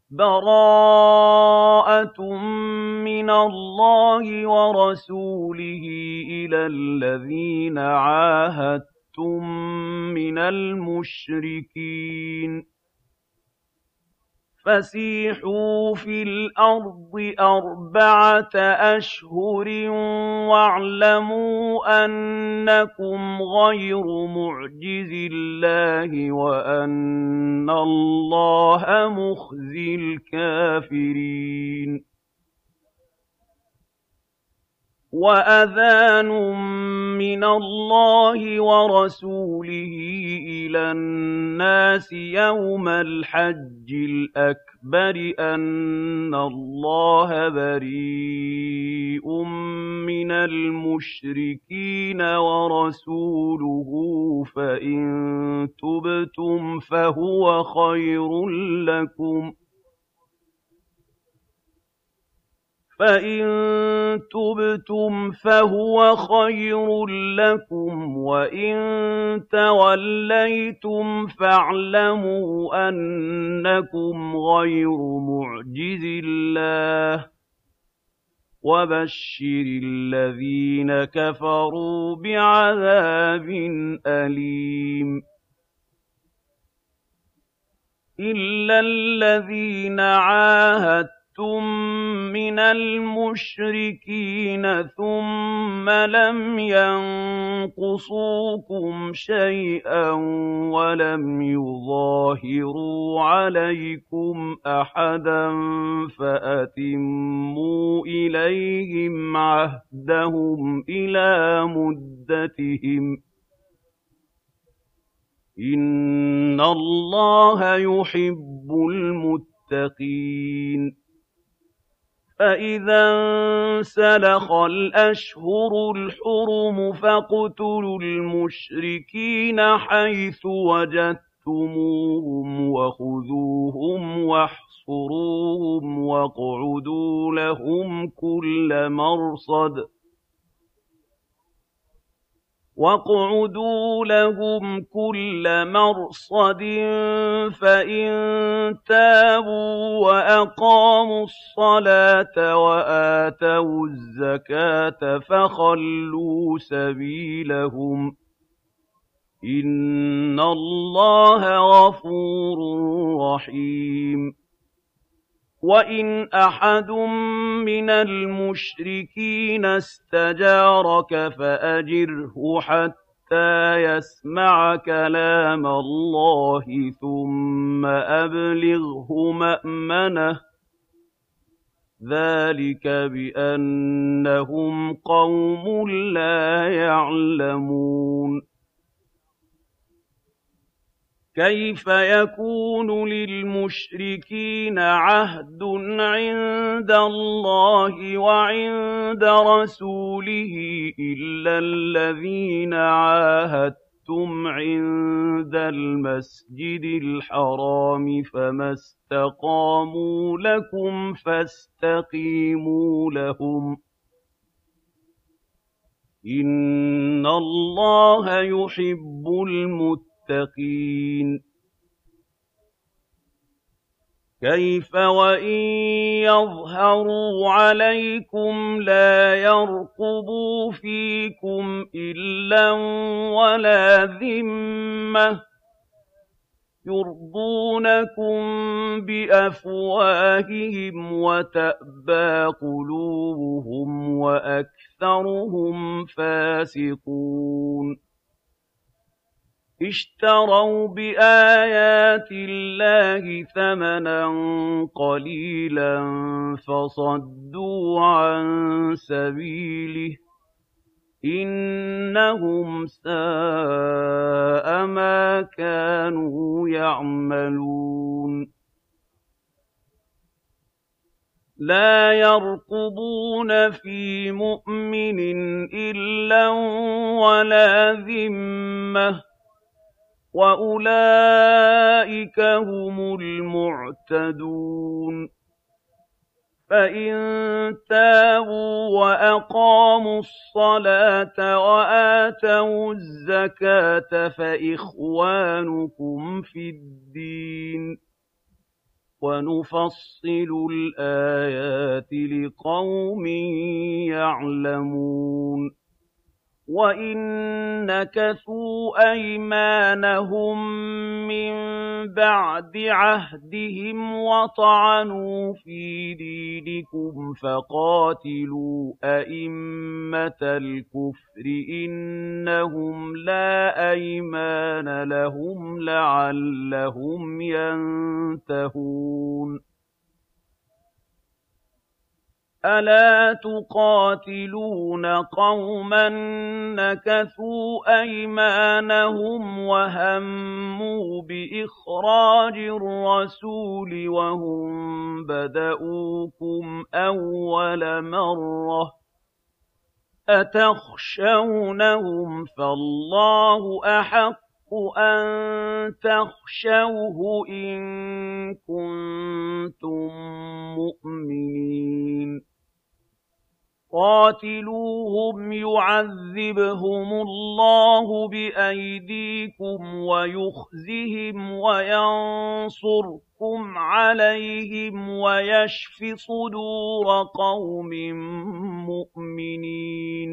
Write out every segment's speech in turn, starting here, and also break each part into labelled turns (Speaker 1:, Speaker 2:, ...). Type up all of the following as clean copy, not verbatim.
Speaker 1: بَرَاءَةٌ مِّنَ اللَّهِ وَرَسُولِهِ إِلَى الَّذِينَ عَاهَدتُّم مِّنَ الْمُشْرِكِينَ فَسِيحُوا فِي الْأَرْضِ 4 أَشْهُرٍ وَاعْلَمُوا أَنَّكُمْ غَيْرُ مُعْجِزِي اللَّهِ وَأَنَّ اللَّهَ مُخْزِي الْكَافِرِينَ وَأَذَانٌ مِّنَ اللَّهِ وَرَسُولِهِ إِلَى النَّاسِ يَوْمَ الْحَجِّ الْأَكْبَرِ أَنَّ اللَّهَ بَرِيءٌ مِّنَ الْمُشْرِكِينَ وَرَسُولُهُ فَإِن تُبْتُمْ فَهُوَ خَيْرٌ لَّكُمْ وَإِن تَوَلَّيْتُمْ فَاعْلَمُوا أَنَّكُمْ غَيْرُ مُعْجِزِي اللَّهِ ۗ وَبَشِّرِ الَّذِينَ كَفَرُوا بِعَذَابٍ أَلِيمٍ إِلَّا الَّذِينَ عَاهَدتُّم مِّنَ الْمُشْرِكِينَ ثُمَّ لَمْ يَنقُصُوكُمْ شَيْئًا وَلَمْ يُظَاهِرُوا عَلَيْكُمْ أَحَدًا فَأَتِمُّوا إِلَيْهِمْ عَهْدَهُمْ إِلَىٰ مُدَّتِهِمْ ۚ إِنَّ اللَّهَ يُحِبُّ الْمُتَّقِينَ فَإِذَا انسَلَخَ الْأَشْهُرُ الْحُرُمُ فَاقْتُلُوا الْمُشْرِكِينَ حَيْثُ وَجَدتُّمُوهُمْ وَخُذُوهُمْ وَاحْصُرُوهُمْ وَاقْعُدُوا لَهُمْ كُلَّ مَرْصَدٍ فَإِن تَابُوا وَأَقَامُوا الصَّلَاةَ وَآتَوُا الزَّكَاةَ فَخَلُّوا سَبِيلَهُمْ ۚ إِنَّ اللَّهَ غَفُورٌ رَّحِيمٌ وَإِنْ أَحَدٌ مِّنَ الْمُشْرِكِينَ اسْتَجَارَكَ فَأَجِرْهُ حَتَّىٰ يَسْمَعَ كَلَامَ اللَّهِ ثُمَّ أَبْلِغْهُ مَأْمَنَهُ ۚ ذَٰلِكَ بِأَنَّهُمْ قَوْمٌ لَّا يَعْلَمُونَ كَيْفَ يَكُونُ لِلْمُشْرِكِينَ عَهْدٌ عِندَ اللَّهِ وَعِندَ رَسُولِهِ إِلَّا الَّذِينَ عَاهَدتُّمْ عِندَ الْمَسْجِدِ الْحَرَامِ فَمَا اسْتَقَامُوا لَكُمْ فَاسْتَقِيمُوا لَهُمْ ۚ إِنَّ اللَّهَ يُحِبُّ الْمُتَّقِينَ كَيْفَ وَإِن يَظْهَرُوا عَلَيْكُمْ لَا يَرْقُبُوا فِيكُمْ إِلًّا وَلَا ذِمَّةً يُرْضُونَكُم بِأَفْوَاهِهِمْ وَتَأْبَىٰ قُلُوبُهُمْ وَأَكْثَرُهُمْ فَاسِقُونَ اشْتَرَوْا بِآيَاتِ اللَّهِ ثَمَنًا قَلِيلًا فَصَدُّوا عَن سَبِيلِهِ ۚ إِنَّهُمْ سَاءَ مَا كَانُوا يَعْمَلُونَ لَا يَرْقُبُونَ فِي مُؤْمِنٍ إِلًّا وَلَا ذِمَّةً ۚ وَأُولَٰئِكَ هُمُ الْمُعْتَدُونَ فَإِن تَابُوا وَأَقَامُوا الصَّلَاةَ وَآتَوُا الزَّكَاةَ فَإِخْوَانُكُمْ فِي الدِّينِ وَنُفَصِّلُ الْآيَاتِ لِقَوْمٍ يَعْلَمُونَ وَإِن نَّكَثُوا أَيْمَانَهُم مِّن بَعْدِ عَهْدِهِمْ وَطَعَنُوا فِي دِينِكُمْ فَقَاتِلُوا أَئِمَّةَ الْكُفْرِ إِنَّهُمْ لَا أَيْمَانَ لَهُمْ لَعَلَّهُمْ يَنتَهُونَ أَلَا تُقَاتِلُونَ قَوْمًا نَكَثُوا أَيْمَانَهُمْ وَهَمُّوا بِإِخْرَاجِ الرَّسُولِ وَهُم بَدَءُوكُمْ أَوَّلَ مَرَّةٍ أَتَخْشَوْنَهُمْ فَاللَّهُ أَحَقُّ أَن تَخْشَوْهُ إِن كُنتُم مُّؤْمِنِينَ قَاتِلُوهُمْ يُعَذِّبْهُمُ اللَّهُ بِأَيْدِيكُمْ وَيُخْزِهِمْ وَيَنصُرْكُمْ عَلَيْهِمْ وَيَشْفِ صُدُورَ قَوْمٍ مُّؤْمِنِينَ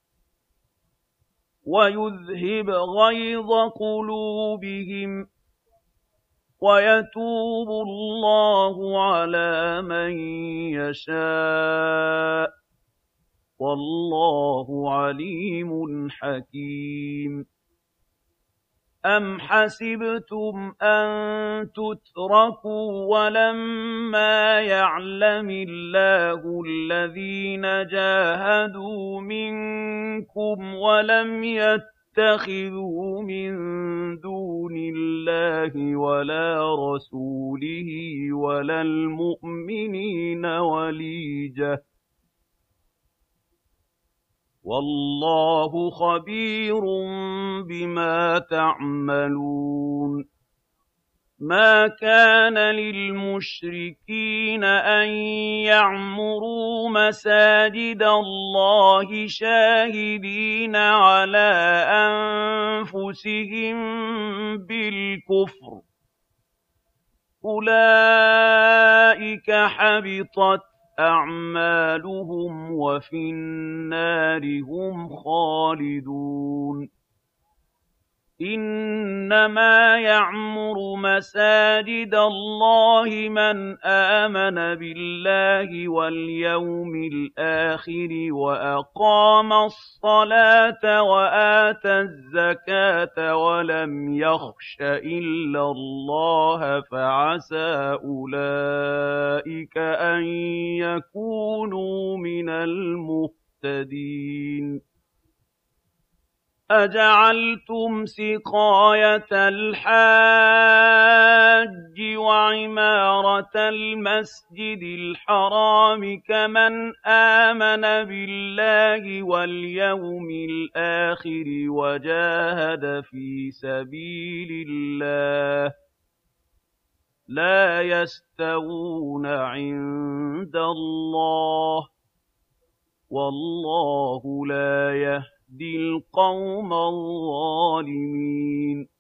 Speaker 1: وَيُذْهِبْ غَيْظَ قُلُوبِهِمْ وَيَتُوبُ اللَّهُ عَلَىٰ مَن يَشَاءُ وَاللَّهُ عَلِيمٌ حَكِيمٌ أَمْ حَسِبْتُمْ أَن تُتْرَكُوا وَلَمَّا يَعْلَمِ اللَّهُ الَّذِينَ جَاهَدُوا مِنكُمْ وَلَمْ يَتَّخِذُوا مِن دُونِ اللَّهِ وَلَا رَسُولِهِ وَلَا الْمُؤْمِنِينَ وَلِيجَةً وَاللَّهُ خَبِيرٌ بِمَا تَعْمَلُونَ مَا كَانَ لِلْمُشْرِكِينَ أَن يَعْمُرُوا مَسَاجِدَ اللَّهِ شَاهِدِينَ عَلَىٰ أَنفُسِهِم بِالْكُفْرِ أُولَٰئِكَ حَبِطَتْ أَعْمَالُهُمْ وَفِي النَّارِ هُمْ خَالِدُونَ إِنَّمَا يَعْمُرُ مَسَاجِدَ اللَّهِ مَنْ آمَنَ بِاللَّهِ وَالْيَوْمِ الْآخِرِ وَأَقَامَ الصَّلَاةَ وَآتَى الزَّكَاةَ وَلَمْ يَخْشَ إِلَّا اللَّهَ فَعَسَىٰ أُولَٰئِكَ أَن يَكُونُوا مِنَ الْمُهْتَدِينَ أَجَعَلْتُمْ سِقَايَةَ الْحَاجِّ وَعِمَارَةَ الْمَسْجِدِ الْحَرَامِ كَمَنْ آمَنَ بِاللَّهِ وَالْيَوْمِ الْآخِرِ وَجَاهَدَ فِي سَبِيلِ اللَّهِ لَا يَسْتَوُونَ عِندَ اللَّهِ وَاللَّهُ لَا يَهْدِي الْقَوْمَ الظَّالِمِينَ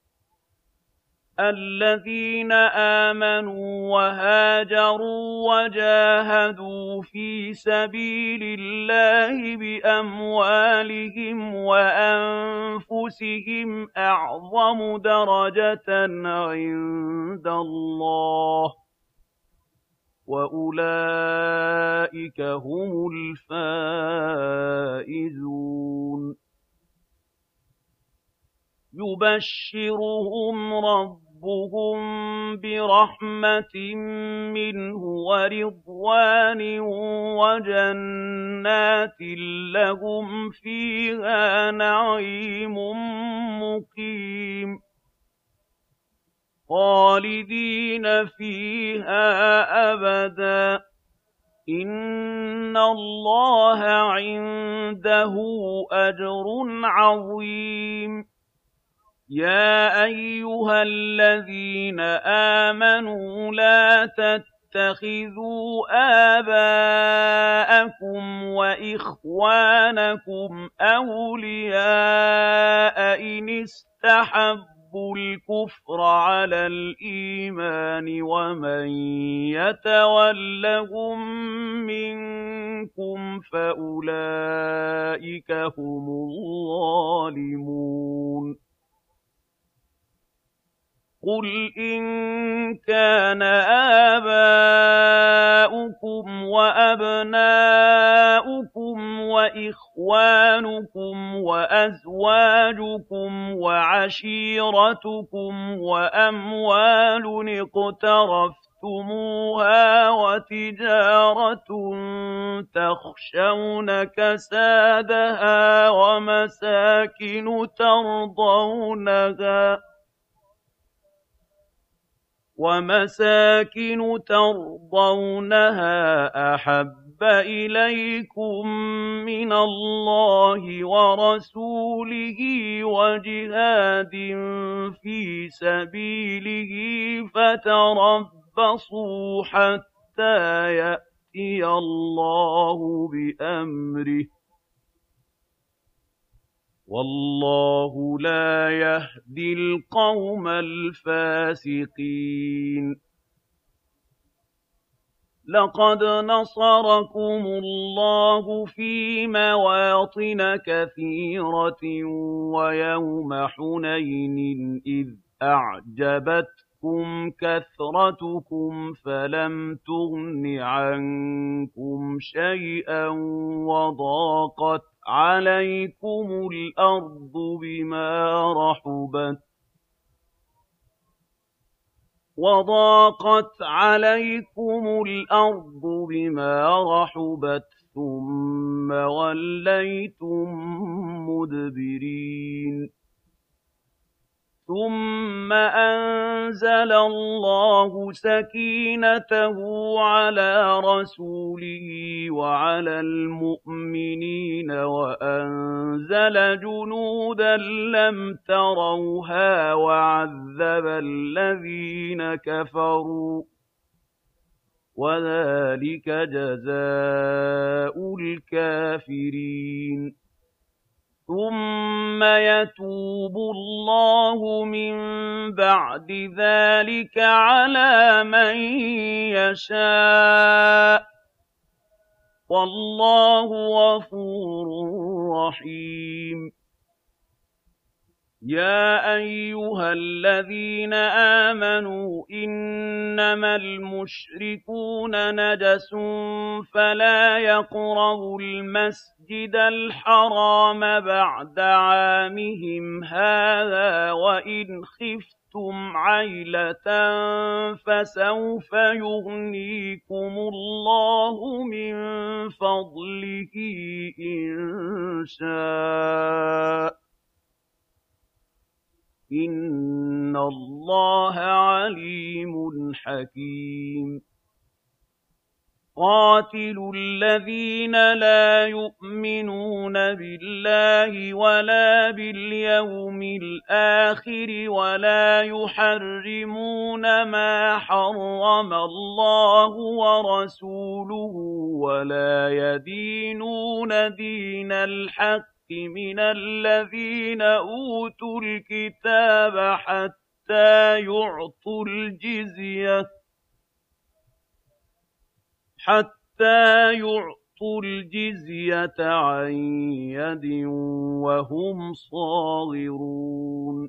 Speaker 1: الَّذِينَ آمَنُوا وَهَاجَرُوا وَجَاهَدُوا فِي سَبِيلِ اللَّهِ بِأَمْوَالِهِمْ وَأَنفُسِهِمْ أَعْظَمُ دَرَجَةً عِندَ اللَّهِ وَأُولَٰئِكَ هُمُ الْفَائِزُونَ يُبَشِّرُهُمْ رَبُّهُم بِرَحْمَةٍ مِّنْهُ وَرِضْوَانٍ وَجَنَّاتٍ لَّهُمْ فِيهَا نَعِيمٌ مُّقِيمٌ خَالِدِينَ فِيهَا أَبَدًا ۚ إِنَّ اللَّهَ عِندَهُ أَجْرٌ عَظِيمٌ يَا أَيُّهَا الَّذِينَ آمَنُوا لَا تَتَّخِذُوا آبَاءَكُمْ وَإِخْوَانَكُمْ أَوْلِيَاءَ إِنِ اسْتَحَبُّوا الكفر على الإيمان ومن يتولهم منكم فأولئك هم الظالمون قل إن كان آباؤكم وأبناؤكم وإخوانكم وأزواجكم وعشيرتكم وأموال اقترفتموها وتجارة تخشون كسادها ومساكن ترضونها أحب إليكم من الله ورسوله وجهاد في سبيله فتربصوا حتى يأتي الله بأمره والله لا يهدي القوم الفاسقين لقد نصركم الله في مواطن كثيرة ويوم حنين إذ أعجبتكم كثرتكم فلم تغن عنكم شيئا وضاقت عليكم الأرض بما رحبت ثم وليتم مدبرين ثم أنزل الله سكينته على رسوله وعلى المؤمنين وأنزل جنودا لم تروها وعذب الذين كفروا وذلك جزاء الكافرين ثم يتوب الله من بعد ذلك على من يشاء والله غفور رحيم يا أيها الذين آمنوا إنما المشركون نجس فلا يقربوا المسجد الحرام بعد عامهم هذا وإن خفتم عيلة فسوف يغنيكم الله من فضله إن شاء إن الله عليم حكيم قاتلوا الذين لا يؤمنون بالله ولا باليوم الآخر ولا يحرمون ما حرم الله ورسوله ولا يدينون دين الحق من الذين أوتوا الكتاب حتى يعطوا الجزية عن يد وهم صاغرون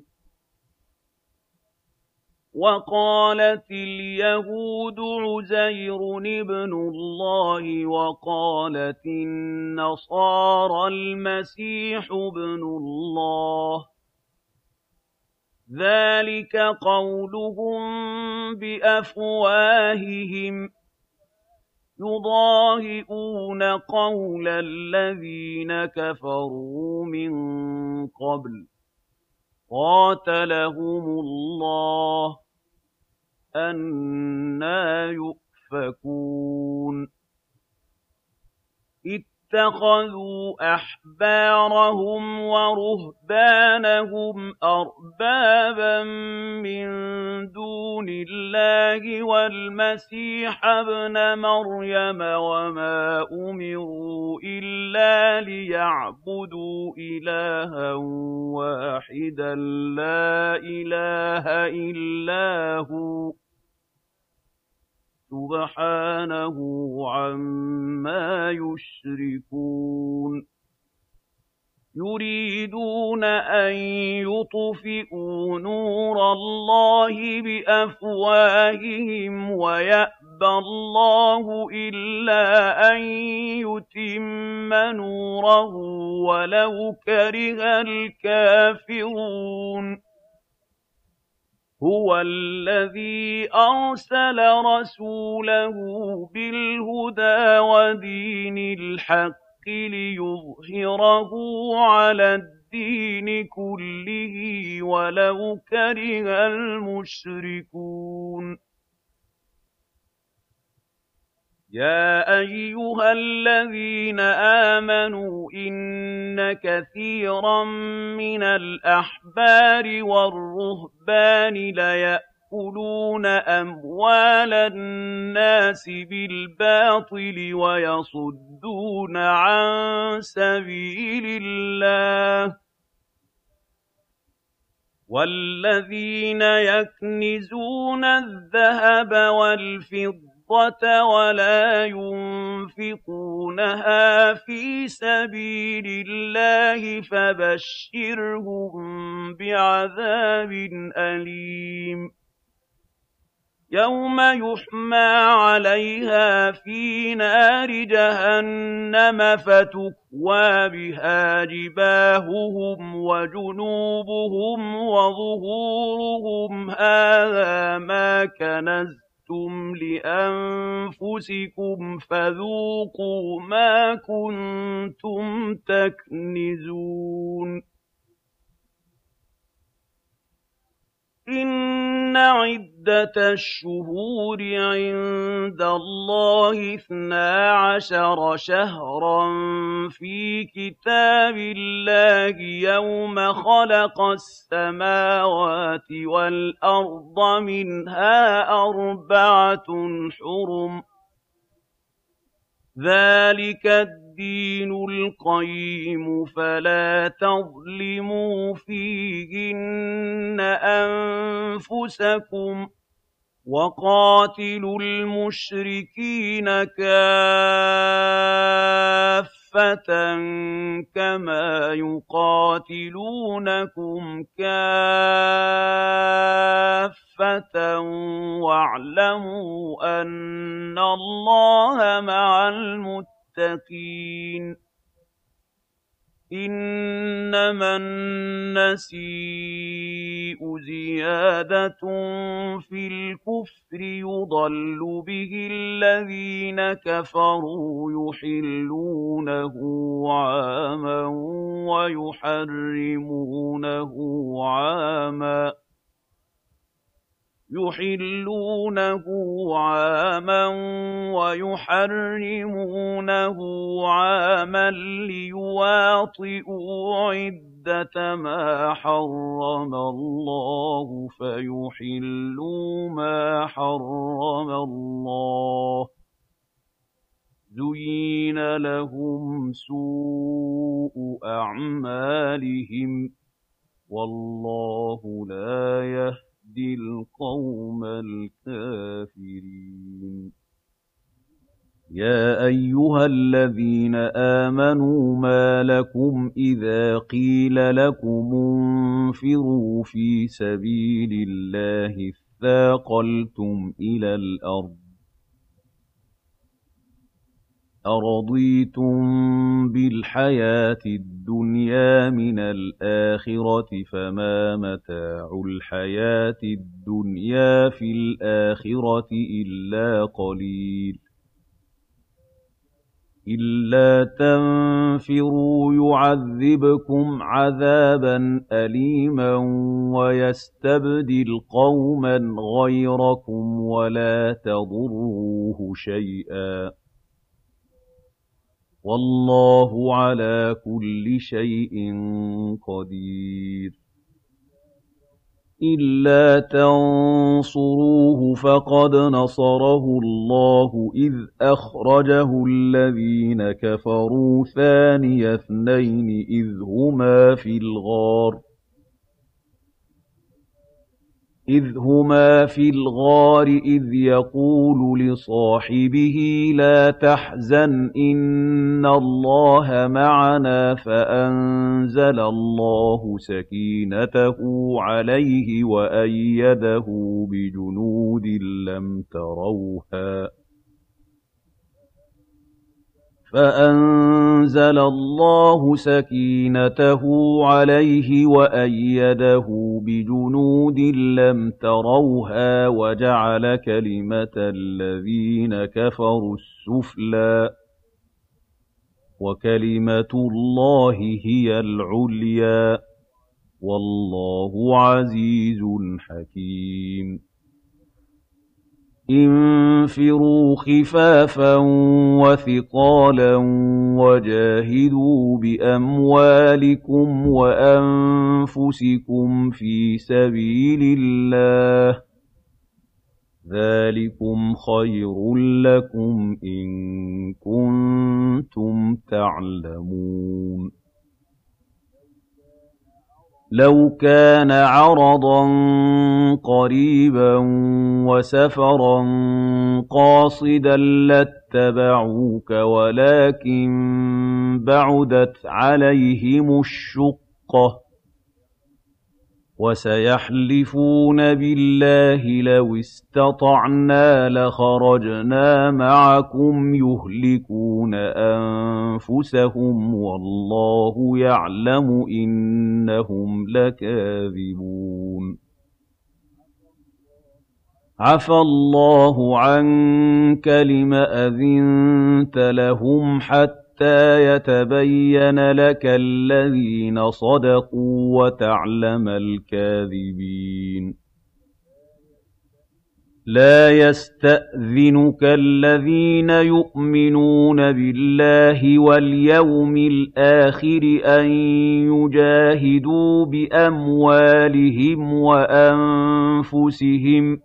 Speaker 1: وقالت اليهود عزير ابن الله وقالت النصارى المسيح ابن الله ذلك قولهم بأفواههم يضاهئون قول الذين كفروا من قبل قاتلهم الله أنى يؤفكون اتَّخَذُوا أَحْبَارَهُمْ وَرُهْبَانَهُمْ أَرْبَابًا مِّن دُونِ اللَّهِ وَالْمَسِيحَ ابْنَ مَرْيَمَ وَمَا أُمِرُوا إِلَّا لِيَعْبُدُوا إِلَٰهًا وَاحِدًا لَّا إِلَٰهَ إِلَّا هُوَ سُبْحَانَهُ عَمَّا يُشْرِكُونَ يُرِيدُونَ أَن يُطْفِئُوا نُورَ اللَّهِ بِأَفْوَاهِهِمْ وَيَأْبَى اللَّهُ إِلَّا أَن يُتِمَّ نُورَهُ وَلَوْ كَرِهَ الْكَافِرُونَ هُوَ الَّذِي أَرْسَلَ رَسُولَهُ بِالْهُدَىٰ وَدِينِ الْحَقِّ لِيُظْهِرَهُ عَلَى الدِّينِ كُلِّهِ وَلَوْ كَرِهَ الْمُشْرِكُونَ يَا أَيُّهَا الَّذِينَ آمَنُوا إِنَّ كَثِيرًا مِّنَ الْأَحْبَارِ وَالرُّهْبَانِ لَيَأْكُلُونَ أَمْوَالَ النَّاسِ بِالْبَاطِلِ وَيَصُدُّونَ عَن سَبِيلِ اللَّهِ وَالَّذِينَ يَكْنِزُونَ الذَّهَبَ وَالْفِضَّةَ وَلَا يُنفِقُونَهَا فِي سَبِيلِ اللَّهِ فَبَشِّرْهُم بِعَذَابٍ أَلِيمٍ يَوْمَ يُحْمَىٰ عَلَيْهَا فِي نَارِ جَهَنَّمَ فَتُكْوَىٰ بِهَا جِبَاهُهُمْ وَجُنُوبُهُمْ وَظُهُورُهُمْ هَٰذَا مَا كَنَزْتُمْ لِأَنفُسِكُمْ فَذُوقُوا مَا كُنتُمْ تَكْنِزُونَ إِنَّ عِدَّةَ الشُّهُورِ عِندَ اللَّهِ 12 شَهْرًا في كِتَابِ اللَّهِ يَوْمَ خَلَقَ السَّمَاوَاتِ وَالْأَرْضَ مِنْهَا 4 حُرُمٌ ۚ ذَٰلِكَ الدِّينُ الْقَيِّمُ فَلَا تَظْلِمُوا فِيهِنَّ أَنفُسَكُمْ ۚ وَقَاتِلُوا الْمُشْرِكِينَ كَافَّةً كَمَا يُقَاتِلُونَكُمْ كَافَّةً وَاعْلَمُوا أَنَّ اللَّهَ مَعَ الْمُتَّقِينَ إِنَّمَا النَّسِيءُ زِيَادَةٌ فِي الْكُفْرِ يُضَلُّ بِهِ الَّذِينَ كَفَرُوا يُحِلُّونَهُ عَامًا وَيُحَرِّمُونَهُ عَامًا لِّيُوَاطِئُوا عِدَّةَ مَا حَرَّمَ اللَّهُ فَيُحِلُّوا مَا حَرَّمَ اللَّهُ ۚ زُيِّنَ لَهُمْ سُوءُ أَعْمَالِهِمْ ۗ وَاللَّهُ لَا يَهْدِي الْقَوْمَ الْكَافِرِينَ يَا أَيُّهَا الَّذِينَ آمَنُوا مَا لَكُمْ إِذَا قِيلَ لَكُمُ انفِرُوا فِي سَبِيلِ اللَّهِ اثَّاقَلْتُمْ إِلَى الْأَرْضِ أَرَضِيتُم بِالْحَيَاةِ الدُّنْيَا مِنَ الْآخِرَةِ فَمَا مَتَاعُ الْحَيَاةِ الدُّنْيَا فِي الْآخِرَةِ إِلَّا قَلِيلٌ إِلَّا تَنفِرُوا يُعَذِّبْكُمْ عَذَابًا أَلِيمًا وَيَسْتَبْدِلْ قَوْمًا غَيْرَكُمْ وَلَا تَضُرُّوهُ شَيْئًا وَاللَّهُ عَلَىٰ كُلِّ شَيْءٍ قَدِيرٌ إِلَّا تَنصُرُوهُ فَقَدْ نَصَرَهُ اللَّهُ إِذْ أَخْرَجَهُ الَّذِينَ كَفَرُوا ثَانِيَ اثْنَيْنِ إِذْ هُمَا فِي الْغَارِ إِذْ يَقُولُ لِصَاحِبِهِ لَا تَحْزَنْ إِنَّ اللَّهَ مَعَنَا فَأَنزَلَ اللَّهُ سَكِينَتَهُ عَلَيْهِ وَأَيَّدَهُ بِجُنُودٍ لَّمْ تَرَوْهَا وَجَعَلَ كَلِمَةَ الَّذِينَ كَفَرُوا السُّفْلَىٰ ۗ وَكَلِمَةُ اللَّهِ هِيَ الْعُلْيَا ۗ وَاللَّهُ عَزِيزٌ حَكِيمٌ انفِرُوا خِفَافًا وَثِقَالًا وَجَاهِدُوا بِأَمْوَالِكُمْ وَأَنفُسِكُمْ فِي سَبِيلِ اللَّهِ ۚ ذَٰلِكُمْ خَيْرٌ لَّكُمْ إِن كُنتُمْ تَعْلَمُونَ لَوْ كَانَ عَرَضًا قَرِيبًا وَسَفَرًا قَاصِدًا لَّاتَّبَعُوكَ وَلَٰكِن بَعُدَتْ عَلَيْهِمُ الشُّقَّةُ ۚ وَسَيَحْلِفُونَ بِاللَّهِ لَوِ اسْتَطَعْنَا لَخَرَجْنَا مَعَكُمْ يُهْلِكُونَ أَنفُسَهُمْ وَاللَّهُ يَعْلَمُ إِنَّهُمْ لَكَاذِبُونَ عَفَا اللَّهُ عَنكَ لِمَ أَذِنتَ لَهُمْ حَتَّىٰ يَتَبَيَّنَ لَكَ الَّذِينَ صَدَقُوا وَتَعْلَمَ الْكَاذِبِينَ لَا يَسْتَأْذِنُكَ الَّذِينَ يُؤْمِنُونَ بِاللَّهِ وَالْيَوْمِ الْآخِرِ أَن يُجَاهِدُوا بِأَمْوَالِهِمْ وَأَنفُسِهِمْ ۗ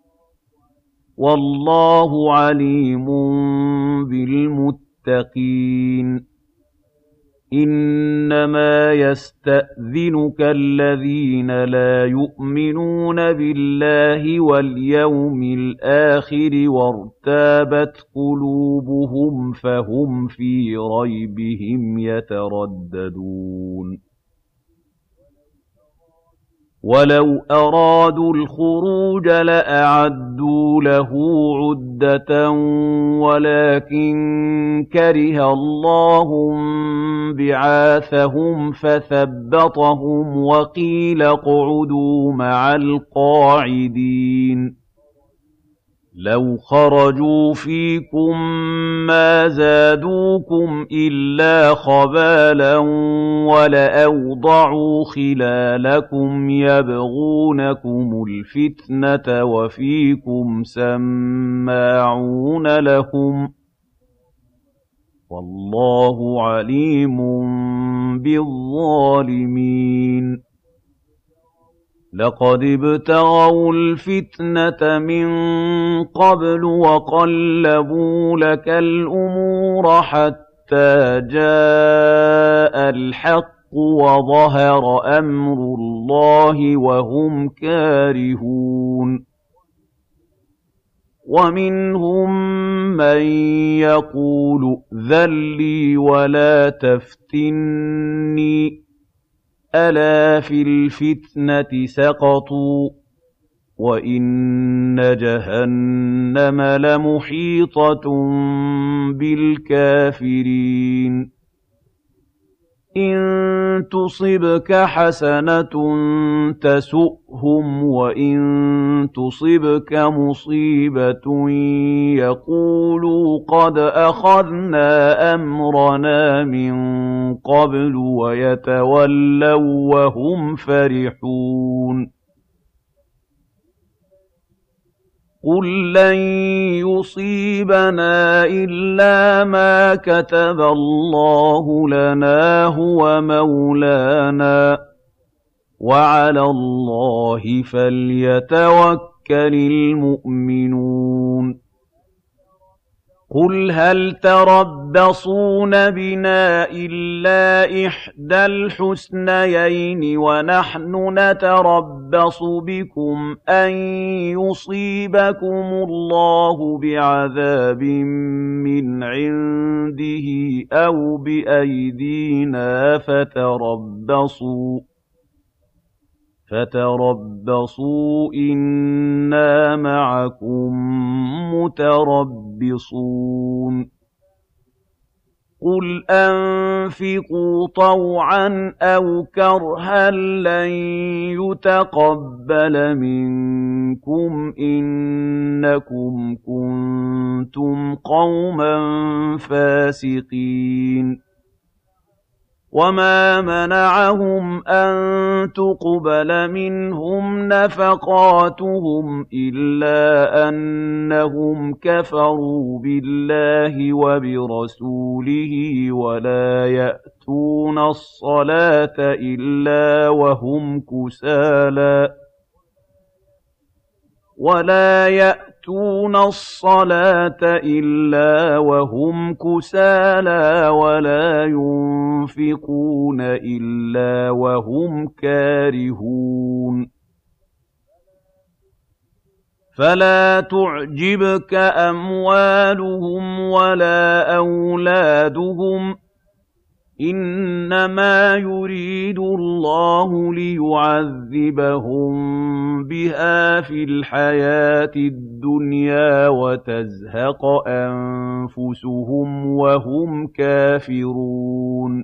Speaker 1: وَاللَّهُ عَلِيمٌ بِالْمُتَّقِينَ إِنَّمَا يَسْتَأْذِنُكَ الَّذِينَ لَا يُؤْمِنُونَ بِاللَّهِ وَالْيَوْمِ الْآخِرِ وَارْتَابَتْ قُلُوبُهُمْ فَهُمْ فِي رَيْبِهِمْ يَتَرَدَّدُونَ وَلَوْ أَرَادُوا الْخُرُوجَ لَأَعَدُّوا لَهُ عُدَّةً وَلَٰكِن كَرِهَ اللَّهُ انبِعَاثَهُمْ فَثَبَّطَهُمْ وَقِيلَ اقْعُدُوا مَعَ الْقَاعِدِينَ لَوْ خَرَجُوا فِيكُم مَّا زَادُوكُمْ إِلَّا خَبَالًا وَلَأَوْضَعُوا خِلَالَكُمْ يَبْغُونَكُمُ الْفِتْنَةَ وَفِيكُمْ سَمَّاعُونَ لَهُمْ ۗ وَاللَّهُ عَلِيمٌ بِالظَّالِمِينَ لَقَدِ ابْتَغَوُا الْفِتْنَةَ مِن قَبْلُ وَقَلَّبُوا لَكَ الْأُمُورَ حَتَّىٰ جَاءَ الْحَقُّ وَظَهَرَ أَمْرُ اللَّهِ وَهُمْ كَارِهُونَ وَمِنْهُم مَّن يَقُولُ ائْذَن لِّي وَلَا تَفْتِنِّي ۚ أَلَا فِي الْفِتْنَةِ سَقَطُوا ۗ وَإِنَّ جَهَنَّمَ لَمُحِيطَةٌ بِالْكَافِرِينَ إِن تُصِبْكَ حَسَنَةٌ تَسُؤْهُمْ وَإِن تُصِبْكَ مُصِيبَةٌ يَقُولُوا قَدْ أَخَذْنَا أَمْرَنَا مِن قَبْلُ وَيَتَوَلَّوا وَّهُمْ فَرِحُونَ قُل لَّن يُصِيبَنَا إِلَّا مَا كَتَبَ اللَّهُ لَنَا هُوَ مَوْلَانَا ۚ وَعَلَى اللَّهِ فَلْيَتَوَكَّلِ الْمُؤْمِنُونَ قُلْ هَلْ تَرَبَّصُونَ بِنَا إِلَّا إِحْدَى الْحُسْنَيَيْنِ وَنَحْنُ نَتَرَبَّصُ بِكُمْ أَن يُصِيبَكُمُ اللَّهُ بِعَذَابٍ مِّنْ عِندِهِ أَوْ بِأَيْدِينَا فَتَرَبَّصُوا إِنَّا مَعَكُم مُّتَرَبِّصُونَ قُلْ أَنفِقُوا طَوْعًا أَوْ كَرْهًا لَّن يُتَقَبَّلَ مِنكُمْ إِنَّكُمْ كُنتُمْ قَوْمًا فَاسِقِينَ وَمَا مَنَعَهُمْ أَن تُقْبَلَ مِنْهُمْ نَفَقَاتُهُمْ إِلَّا أَنَّهُمْ كَفَرُوا بِاللَّهِ وَبِرَسُولِهِ وَلَا يَأْتُونَ الصَّلَاةَ إِلَّا وَهُمْ كُسَالَىٰ وَلَا يُنفِقُونَ إِلَّا وَهُمْ كَارِهُونَ فَلَا تُعْجِبْكَ أَمْوَالُهُمْ وَلَا أَوْلَادُهُمْ ۚ إِنَّمَا يُرِيدُ اللَّهُ لِيُعَذِّبَهُم بِهَا فِي الْحَيَاةِ الدُّنْيَا وَتَزْهَقَ أَنفُسُهُمْ وَهُمْ كَافِرُونَ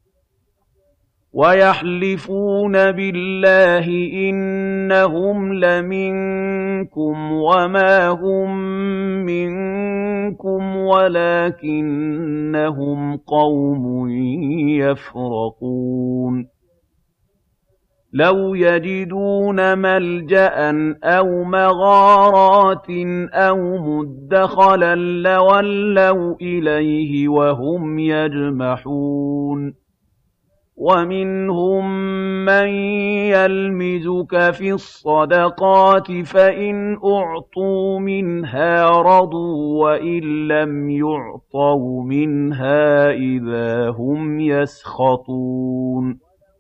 Speaker 1: وَيَحْلِفُونَ بِاللَّهِ إِنَّهُمْ لَمِنكُمْ وَمَا هُم مِّنكُمْ وَلَٰكِنَّهُمْ قَوْمٌ يَفْرَقُونَ لَوْ يَجِدُونَ مَلْجَأً أَوْ مَغَارَاتٍ أَوْ مُدَّخَلًا لَّوَلَّوْا إِلَيْهِ وَهُمْ يَجْمَحُونَ وَمِنْهُم مَّن يَلْمِزُكَ فِي الصَّدَقَاتِ فَإِنْ أُعْطُوا مِنْهَا رَضُوا وَإِن لَّمْ يُعْطَوْا مِنْهَا إِذَا هُمْ يَسْخَطُونَ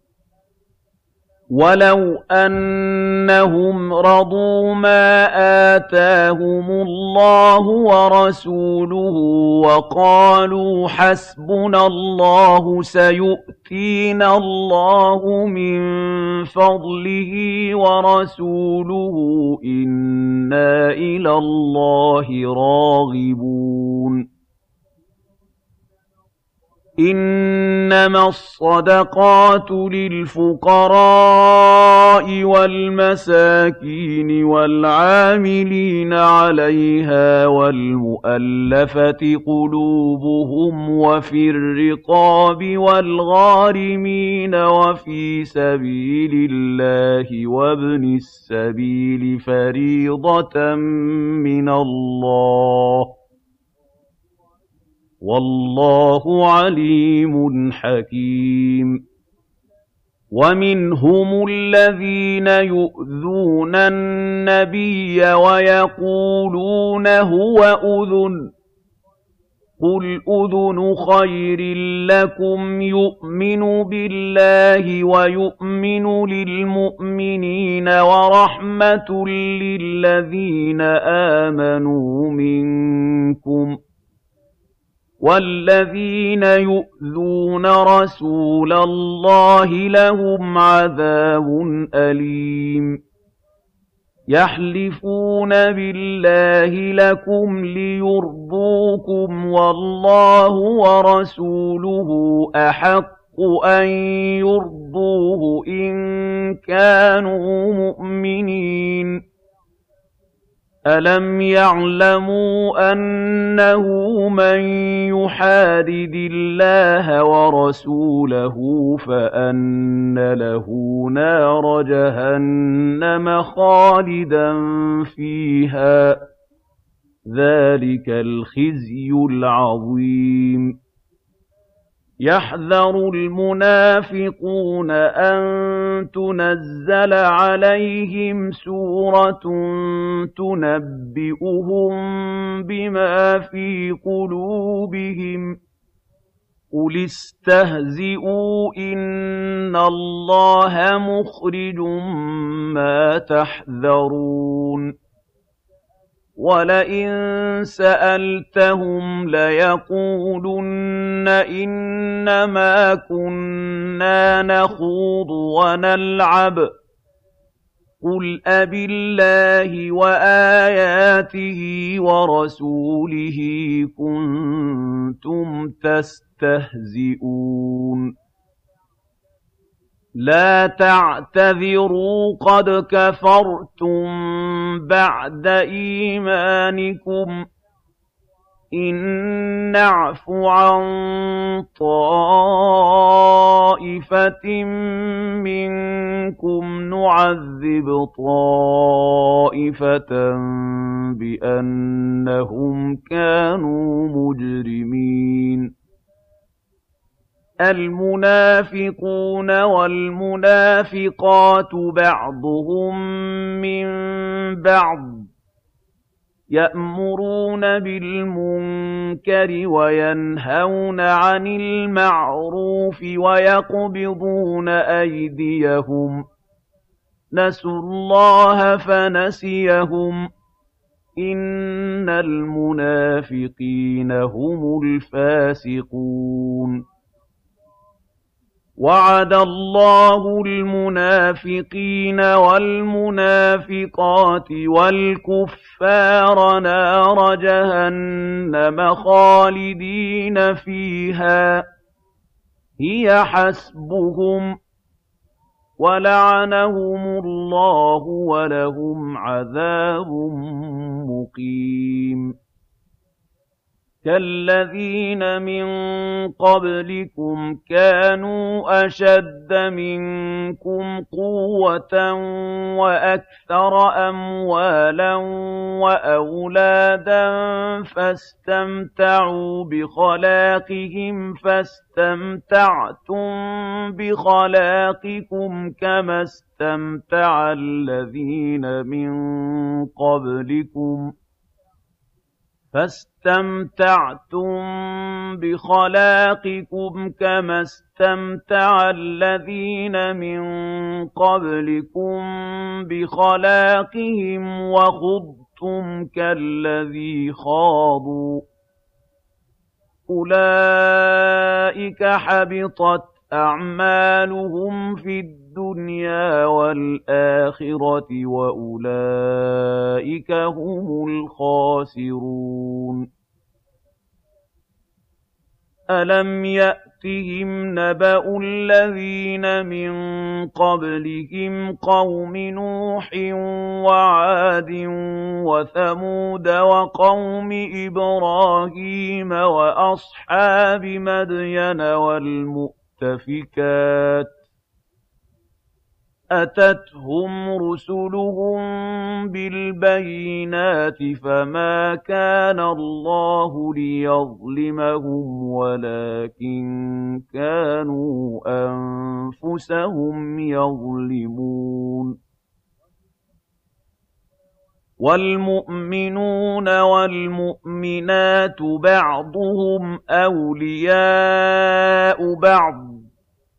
Speaker 1: وَلَوْ أَنَّهُمْ رَضُوا مَا آتَاهُمُ اللَّهُ وَرَسُولُهُ وَقَالُوا حَسْبُنَا اللَّهُ سَيُؤْتِينَا اللَّهُ مِن فَضْلِهِ وَرَسُولُهُ إِنَّا إِلَى اللَّهِ راغِبُونَ إِنَّمَا الصَّدَقَاتُ لِلْفُقَرَاءِ وَالْمَسَاكِينِ وَالْعَامِلِينَ عَلَيْهَا وَالْمُؤَلَّفَةِ قُلُوبُهُمْ وَفِي الرِّقَابِ وَالْغَارِمِينَ وَفِي سَبِيلِ اللَّهِ وَابْنِ السَّبِيلِ فَرِيضَةً مِّنَ اللَّهِ ۗ وَاللَّهُ عَلِيمٌ حَكِيمٌ وَمِنْهُمُ الَّذِينَ يُؤْذُونَ النَّبِيَّ وَيَقُولُونَ هُوَ أُذُنٌ ۚ قُلْ أُذُنُ خَيْرٍ لَّكُمْ يُؤْمِنُ بِاللَّهِ وَيُؤْمِنُ لِلْمُؤْمِنِينَ وَرَحْمَةٌ لِّلَّذِينَ آمَنُوا مِنكُمْ ۚ وَالَّذِينَ يُؤْذُونَ رَسُولَ اللَّهِ لَهُمْ عَذَابٌ أَلِيمٌ يَحْلِفُونَ بِاللَّهِ لَكُمْ لِيُرْضُوكُمْ وَاللَّهُ وَرَسُولُهُ أَحَقُّ أَن يُرْضُوهُ إِن كَانُوا مُؤْمِنِينَ أَلَمْ يَعْلَمُوا أَنَّهُ مَن يُحَادِدِ اللَّهَ وَرَسُولَهُ فَأَنَّ لَهُ نَارَ جَهَنَّمَ خَالِدًا فِيهَا ۚ ذَٰلِكَ الْخِزْيُ الْعَظِيمُ يَحْذَرُ الْمُنَافِقُونَ أَن تُنَزَّلَ عَلَيْهِمْ سُورَةٌ تُنَبِّئُهُم بِمَا فِي قُلُوبِهِمْ ۚ قُلِ اسْتَهْزِئُوا إِنَّ اللَّهَ مُخْرِجٌ مَّا تَحْذَرُونَ وَلَئِن سَأَلْتَهُمْ لَيَقُولُنَّ إِنَّمَا كُنَّا نَخُوضُ وَنَلْعَبُ ۚ قُلْ أَبِاللَّهِ وَآيَاتِهِ وَرَسُولِهِ كُنتُمْ تَسْتَهْزِئُونَ لَا تَعْتَذِرُوا قَدْ كَفَرْتُم بَعْدَ إِيمَانِكُمْ ۚ إِن نَّعْفُ عَن طَائِفَةٍ مِّنكُمْ نُعَذِّبْ طَائِفَةً بِأَنَّهُمْ كَانُوا مُجْرِمِينَ الْمُنَافِقُونَ وَالْمُنَافِقَاتُ بَعْضُهُم مِّن بَعْضٍ ۚ يَأْمُرُونَ بِالْمُنكَرِ وَيَنْهَوْنَ عَنِ الْمَعْرُوفِ وَيَقْبِضُونَ أَيْدِيَهُمْ ۚ نَسُوا اللَّهَ فَنَسِيَهُمْ ۗ إِنَّ الْمُنَافِقِينَ هُمُ الْفَاسِقُونَ وَعَدَ اللَّهُ الْمُنَافِقِينَ وَالْمُنَافِقَاتِ وَالْكُفَّارَ نَارَ جَهَنَّمَ خَالِدِينَ فِيهَا ۚ هِيَ حَسْبُهُمْ ۚ وَلَعَنَهُمُ اللَّهُ وَلَهُمْ عَذَابٌ مُّقِيمٌ كَالَّذِينَ مِن قَبْلِكُمْ كَانُوا أَشَدَّ مِنكُمْ قُوَّةً وَأَكْثَرَ أَمْوَالًا وَأَوْلَادًا فَاسْتَمْتَعُوا بِخَلَاقِهِمْ فَاسْتَمْتَعْتُم بِخَلَاقِكُمْ كَمَا اسْتَمْتَعَ الَّذِينَ مِن قَبْلِكُم بِخَلَاقِهِمْ وَخُضْتُمْ كَالَّذِي خَاضُوا ۚ أُولَٰئِكَ حَبِطَتْ أَعْمَالُهُمْ فِي الدُّنْيَا وَالْآخِرَةِ وَأُولَٰئِكَ هُمُ الْخَاسِرُونَ أَلَمْ يَأْتِهِمْ نَبَأُ الَّذِينَ مِن قَبْلِهِمْ قَوْمِ نُوحٍ وَعَادٍ وَثَمُودَ وَقَوْمِ إِبْرَاهِيمَ وَأَصْحَابِ مَدْيَنَ وَالْمُؤْتَفِكَاتِ ۚ أَتَتْهُمْ رُسُلُهُم بِالْبَيِّنَاتِ فَمَا كَانَ اللَّهُ لِيَظْلِمَهُمْ وَلَٰكِن كَانُوا أَنفُسَهُمْ يَظْلِمُونَ وَالْمُؤْمِنُونَ وَالْمُؤْمِنَاتُ بَعْضُهُمْ أَوْلِيَاءُ بَعْضٍ ۚ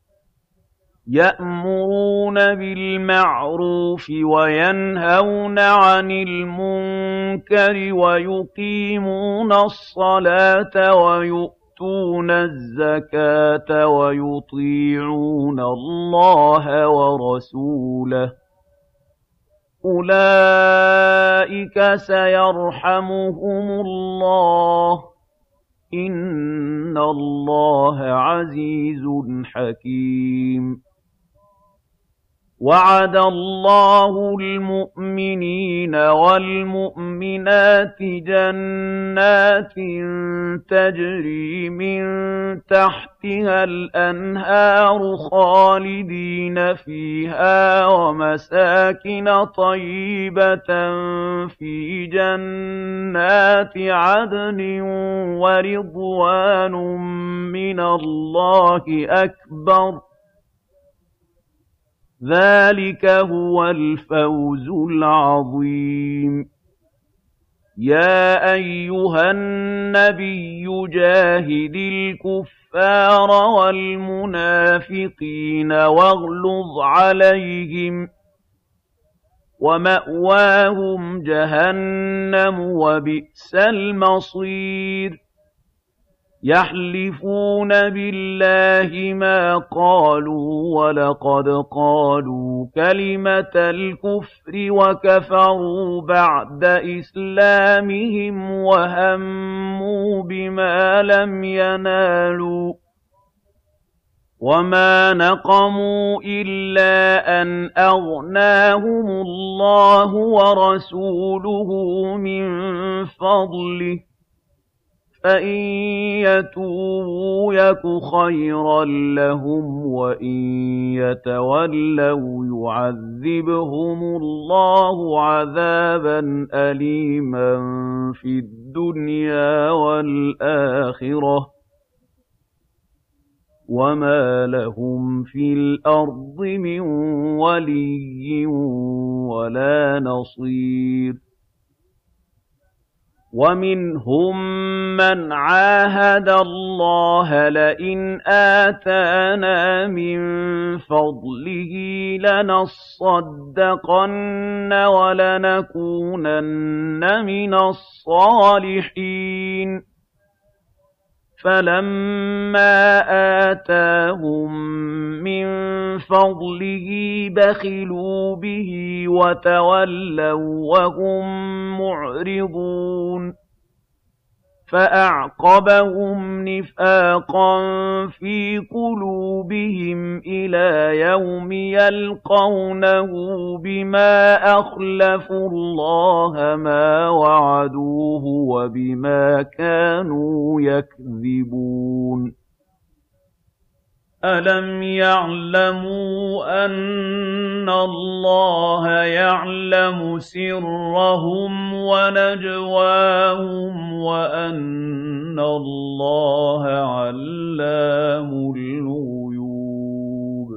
Speaker 1: يَأْمُرُونَ بِالْمَعْرُوفِ وَيَنْهَوْنَ عَنِ الْمُنكَرِ وَيُقِيمُونَ الصَّلَاةَ وَيُؤْتُونَ الزَّكَاةَ وَيُطِيعُونَ اللَّهَ وَرَسُولَهُ ۚ أُولَٰئِكَ سَيَرْحَمُهُمُ اللَّهُ ۗ إِنَّ اللَّهَ عَزِيزٌ حَكِيمٌ وَعَدَ اللَّهُ الْمُؤْمِنِينَ وَالْمُؤْمِنَاتِ جَنَّاتٍ تَجْرِي مِن تَحْتِهَا الْأَنْهَارُ خَالِدِينَ فِيهَا وَمَسَاكِنَ طَيِّبَةً فِي جَنَّاتِ عَدْنٍ وَرِضْوَانٌ مِّنَ اللَّهِ أَكْبَرُ ۚ ذَٰلِكَ هُوَ الْفَوْزُ الْعَظِيمُ. يَا أَيُّهَا النَّبِيُّ جَاهِدِ الْكُفَّارَ وَالْمُنَافِقِينَ وَاغْلُظْ عَلَيْهِمْ ۚ وَمَأْوَاهُمْ جَهَنَّمُ ۖ وَبِئْسَ الْمَصِيرُ. يَحْلِفُونَ بِاللَّهِ مَا قَالُوا وَلَقَدْ قَالُوا كَلِمَةَ الْكُفْرِ وَكَفَرُوا بَعْدَ إِسْلَامِهِمْ وَهَمُّوا بِمَا لَمْ يَنَالُوا ۚ وَمَا نَقَمُوا إِلَّا أَنْ أَغْنَاهُمُ اللَّهُ وَرَسُولُهُ مِن فَضْلِهِ ۚ فَإِن يَتُوبُوا يَكُ خَيْرًا لَّهُمْ ۖ وَإِن يَتَوَلَّوْا يُعَذِّبْهُمُ اللَّهُ عَذَابًا أَلِيمًا فِي الدُّنْيَا وَالْآخِرَةِ ۚ وَمَا لَهُمْ فِي الْأَرْضِ مِن وَلِيٍّ وَلَا نَصِيرٍ. وَمِنْهُم مَّنْ عَاهَدَ اللَّهَ لَئِنْ آتَانَا مِن فَضْلِهِ لَنَصَّدَّقَنَّ وَلَنَكُونَنَّ مِنَ الصَّالِحِينَ. فَلَمَّا آتَاهُم مِّن فَضْلِهِ بَخِلُوا بِهِ وَتَوَلَّوا وَّهُم مُّعْرِضُونَ. فَأَعْقَبَهُمْ نِفَاقًا فِي قُلُوبِهِمْ إِلَىٰ يَوْمِ يَلْقَوْنَهُ بِمَا أَخْلَفُوا اللَّهَ مَا وَعَدُوهُ وَبِمَا كَانُوا يَكْذِبُونَ. أَلَمْ يَعْلَمُوا أَنَّ اللَّهَ يَعْلَمُ سِرَّهُمْ وَنَجْوَاهُمْ وَأَنَّ اللَّهَ عَلَّامُ الْغُيُوبِ.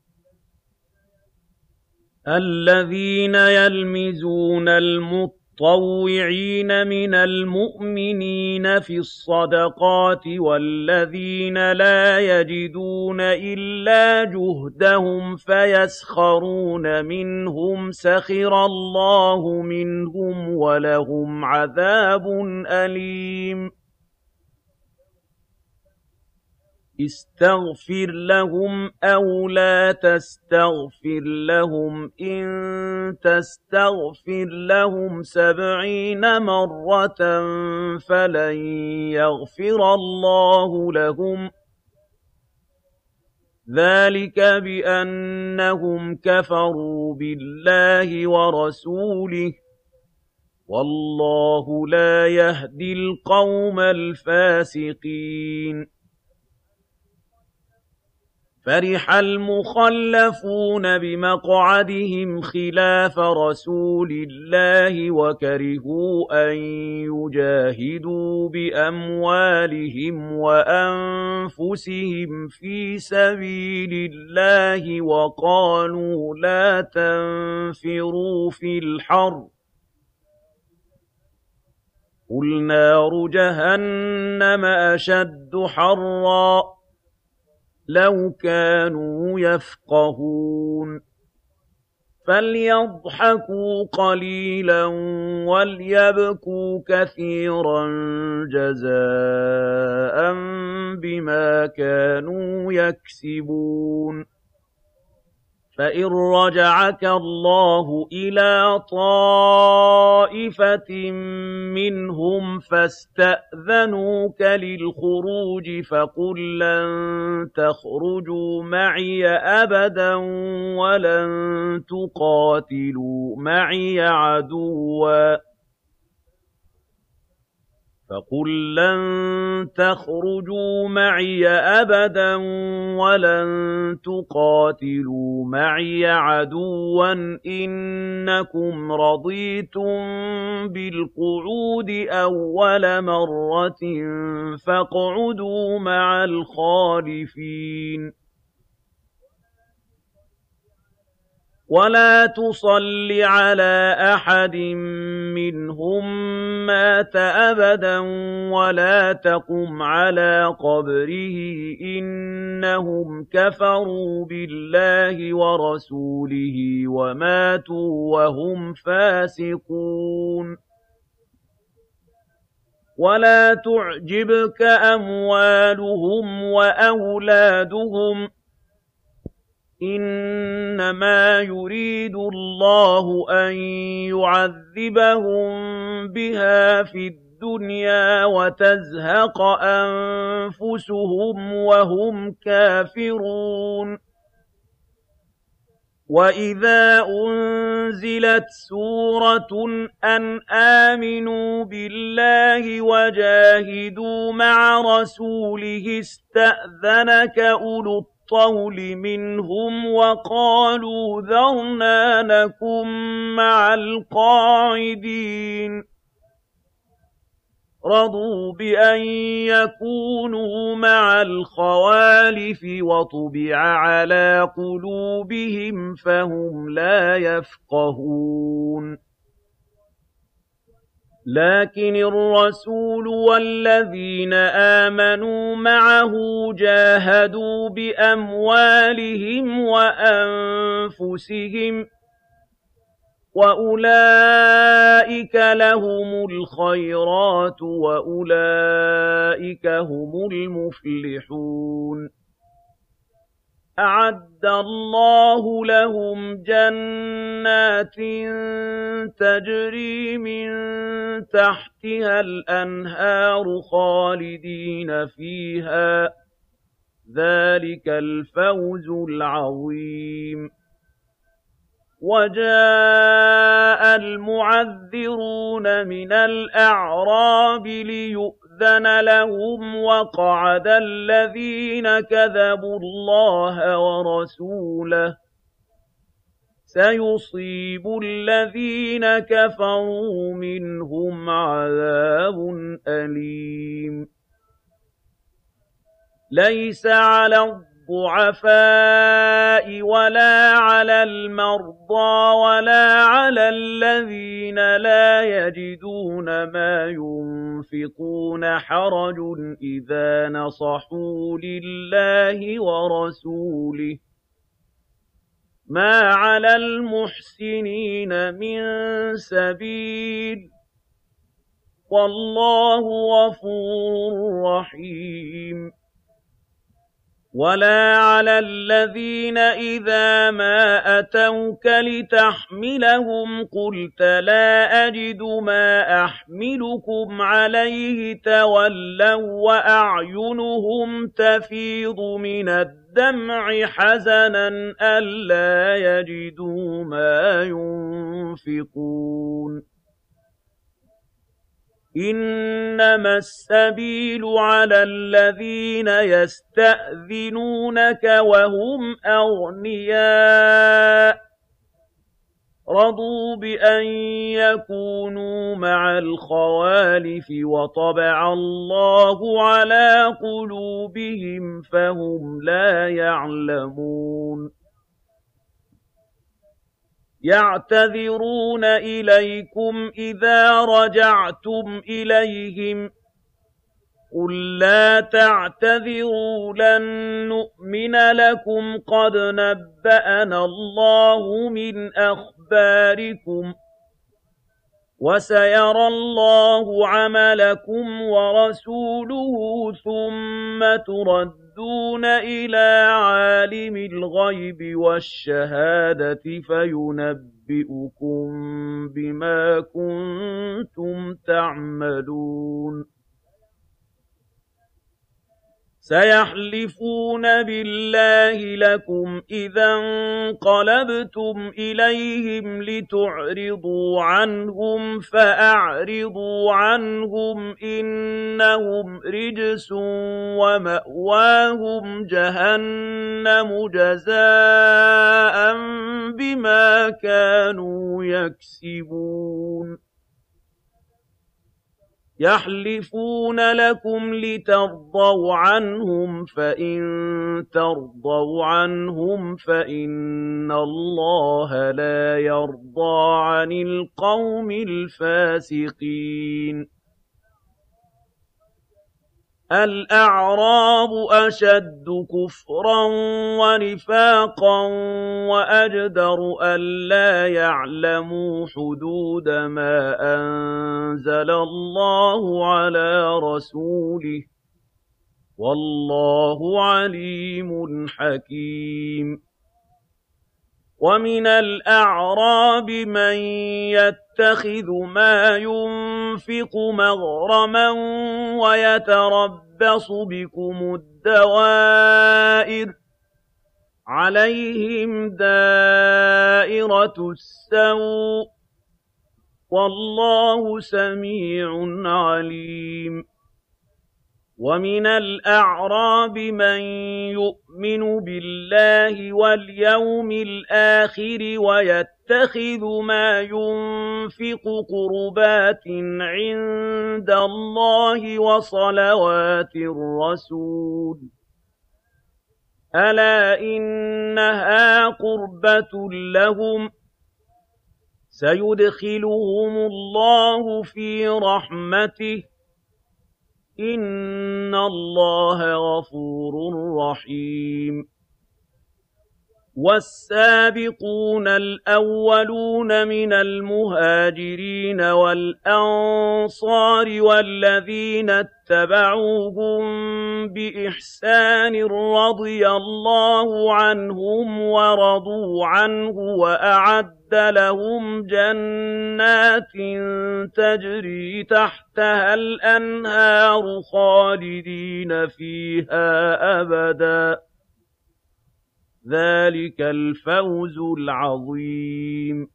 Speaker 1: الَّذِينَ يَلْمِزُونَ المطوعين من المؤمنين في الصدقات والذين لا يجدون إلا جهدهم فيسخرون منهم سخر الله منهم ولهم عذاب أليم. استغفر لهم أو لا تستغفر لهم إن تستغفر لهم 70 مرة فلن يغفر الله لهم، ذلك بأنهم كفروا بالله ورسوله، والله لا يهدي القوم الفاسقين. فرح المخلفون بمقعدهم خلاف رسول الله وكرهوا أن يجاهدوا بأموالهم وأنفسهم في سبيل الله وقالوا لا تنفروا في الحر، قل نار جهنم أشد حرًّا لو كانوا يفقهون. فليضحكوا قليلا وليبكوا كثيرا جزاء بما كانوا يكسبون. فإن رجعك الله إلى طائفة منهم فاستأذنوك للخروج فقل لن تخرجوا معي أبدا ولن تقاتلوا معي عدوا فَقُل لَّن تَخْرُجُوا مَعِيَ أَبَدًا وَلَن تُقَاتِلُوا مَعِيَ عَدُوًّا إِنَّكُمْ رَضِيتُم بِالْقُعُودِ أَوَّلَ مَرَّةٍ فَاقْعُدُوا مَعَ الْخَالِفِينَ وَلَا تُصَلِّ عَلَىٰ أَحَدٍ مِّنْهُم مَّاتَ أَبَدًا وَلَا تَقُمْ عَلَىٰ قَبْرِهِ ۖ إِنَّهُمْ كَفَرُوا بِاللَّهِ وَرَسُولِهِ وَمَاتُوا وَهُمْ فَاسِقُونَ وَلَا تُعْجِبْكَ أَمْوَالُهُمْ وَأَوْلَادُهُمْ ۚ إِنَّمَا يُرِيدُ اللَّهُ أَن يُعَذِّبَهُم بِهَا فِي الدُّنْيَا وَتَزْهَقَ أَنفُسُهُمْ وَهُمْ كَافِرُونَ وَإِذَا أُنزِلَتْ سُورَةٌ أَنْ آمِنُوا بِاللَّهِ وَجَاهِدُوا مَعَ رَسُولِهِ اسْتَأْذَنَكَ أُولُو الطَّوْلِ مِنْهُمْ وَقَالُوا ذَرْنَا نَكُن مَّعَ الْقَاعِدِينَ رَضُوا بِأَن يَكُونُوا مَعَ الْخَوَالِفِ وَطُبِعَ عَلَىٰ قُلُوبِهِمْ فَهُمْ لَا يَفْقَهُونَ لَٰكِنِ الرَّسُولُ وَالَّذِينَ آمَنُوا مَعَهُ جَاهَدُوا بِأَمْوَالِهِمْ وَأَنفُسِهِمْ ۚ وَأُولَٰئِكَ لَهُمُ الْخَيْرَاتُ وَأُولَٰئِكَ هُمُ الْمُفْلِحُونَ أَعَدَّ اللَّهُ لَهُمْ جَنَّاتٍ تَجْرِي مِن تَحْتِهَا الْأَنْهَارُ خَالِدِينَ فِيهَا ۚ ذَٰلِكَ الْفَوْزُ الْعَظِيمُ وَجَاءَ الْمُعَذِّرُونَ مِنَ الْأَعْرَابِ لِيُؤْذَنَ لَهُمْ وَقَعَدَ الَّذِينَ كَذَبُوا اللَّهَ وَرَسُولَهُ ۚ سَيُصِيبُ الَّذِينَ كَفَرُوا مِنْهُمْ عَذَابٌ أَلِيمٌ لَيْسَ عَلَى الضُّعَفَاءِ وَلَا عَلَى الْمَرْضَىٰ وَلَا عَلَى الَّذِينَ لَا يَجِدُونَ مَا يُنفِقُونَ حَرَجٌ إِذَا نَصَحُوا لِلَّهِ وَرَسُولِهِ ۚ مَا عَلَى الْمُحْسِنِينَ مِن سَبِيلٍ ۚ وَاللَّهُ غَفُورٌ رَّحِيمٌ وَلَا عَلَى الَّذِينَ إِذَا مَا أَتَوْكَ لِتَحْمِلَهُمْ قُلْتَ لَا أَجِدُ مَا أَحْمِلُكُمْ عَلَيْهِ تَوَلَّوا وَّأَعْيُنُهُمْ تَفِيضُ مِنَ الدَّمْعِ حَزَنًا أَلَّا يَجِدُوا مَا يُنفِقُونَ إِنَّمَا السَّبِيلُ عَلَى الَّذِينَ يَسْتَأْذِنُونَكَ وَهُمْ أَغْنِيَاءُ رَضُوا بِأَن يَكُونُوا مَعَ الْخَوَالِفِ وَطَبَعَ اللَّهُ عَلَىٰ قُلُوبِهِمْ فَهُمْ لَا يَعْلَمُونَ يَعْتَذِرُونَ إِلَيْكُمْ إِذَا رَجَعْتُمْ إِلَيْهِمْ ۚ قُل لَّا تَعْتَذِرُوا لَن نُّؤْمِنَ لَكُمْ قَدْ نَبَّأَنَا اللَّهُ مِنْ أَخْبَارِكُمْ ۚ وَسَيَرَى اللَّهُ عَمَلَكُمْ وَرَسُولُهُ ثُمَّ تُرَدُّونَ إِلَىٰ عَالِمِ الْغَيْبِ وَالشَّهَادَةِ فَيُنَبِّئُكُم بِمَا كُنتُمْ تَعْمَلُونَ سَيَحْلِفُونَ بِاللَّهِ لَكُمْ إِذَا انقَلَبْتُمْ إِلَيْهِمْ لِتُعْرِضُوا عَنْهُمْ فَأَعْرِضُوا عَنْهُمْ ۖ إِنَّهُمْ رِجْسٌ وَمَأْوَاهُمْ جَهَنَّمُ جَزَاءً بِمَا كَانُوا يَكْسِبُونَ يَحْلِفُونَ لَكُمْ لِتَرْضَوْا عَنْهُمْ ۖ فَإِن تَرْضَوْا عَنْهُمْ فَإِنَّ اللَّهَ لَا يَرْضَىٰ عَنِ الْقَوْمِ الْفَاسِقِينَ الْأَعْرَابُ أَشَدُّ كُفْرًا وَنِفَاقًا وَأَجْدَرُ أَلَّا يَعْلَمُوا حُدُودَ مَا أَنزَلَ اللَّهُ عَلَىٰ رَسُولِهِ ۗ وَاللَّهُ عَلِيمٌ حَكِيمٌ وَمِنَ الْأَعْرَابِ مَن يَتَّخِذُ مَا يُنفِقُ مَغْرَمًا وَيَتَرَبَّصُ بِكُمُ الدَّوَائِرَ ۚ عَلَيْهِمْ دَائِرَةُ السَّوْءِ ۗ وَاللَّهُ سَمِيعٌ عَلِيمٌ وَمِنَ الْأَعْرَابِ مَن يُؤْمِنُ بِاللَّهِ وَالْيَوْمِ الْآخِرِ وَيَتَّخِذُ مَا يُنفِقُ قُرُبَاتٍ عِندَ اللَّهِ وَصَلَوَاتِ الرَّسُولِ ۚ أَلَا إِنَّهَا قُرْبَةٌ لَّهُمْ ۚ سَيُدْخِلُهُمُ اللَّهُ فِي رَحْمَتِهِ ۗ إِنَّ اللَّهَ غَفُورٌ رَّحِيمٌ وَالسَّابِقُونَ الْأَوَّلُونَ مِنَ الْمُهَاجِرِينَ وَالْأَنصَارِ وَالَّذِينَ اتَّبَعُوهُم بِإِحْسَانٍ رَّضِيَ اللَّهُ عَنْهُمْ وَرَضُوا عَنْهُ وَأَعَدَّ لَهُمْ جَنَّاتٍ تَجْرِي تَحْتَهَا الْأَنْهَارُ خَالِدِينَ فِيهَا أَبَدًا ۚ ذَٰلِكَ الْفَوْزُ الْعَظِيمُ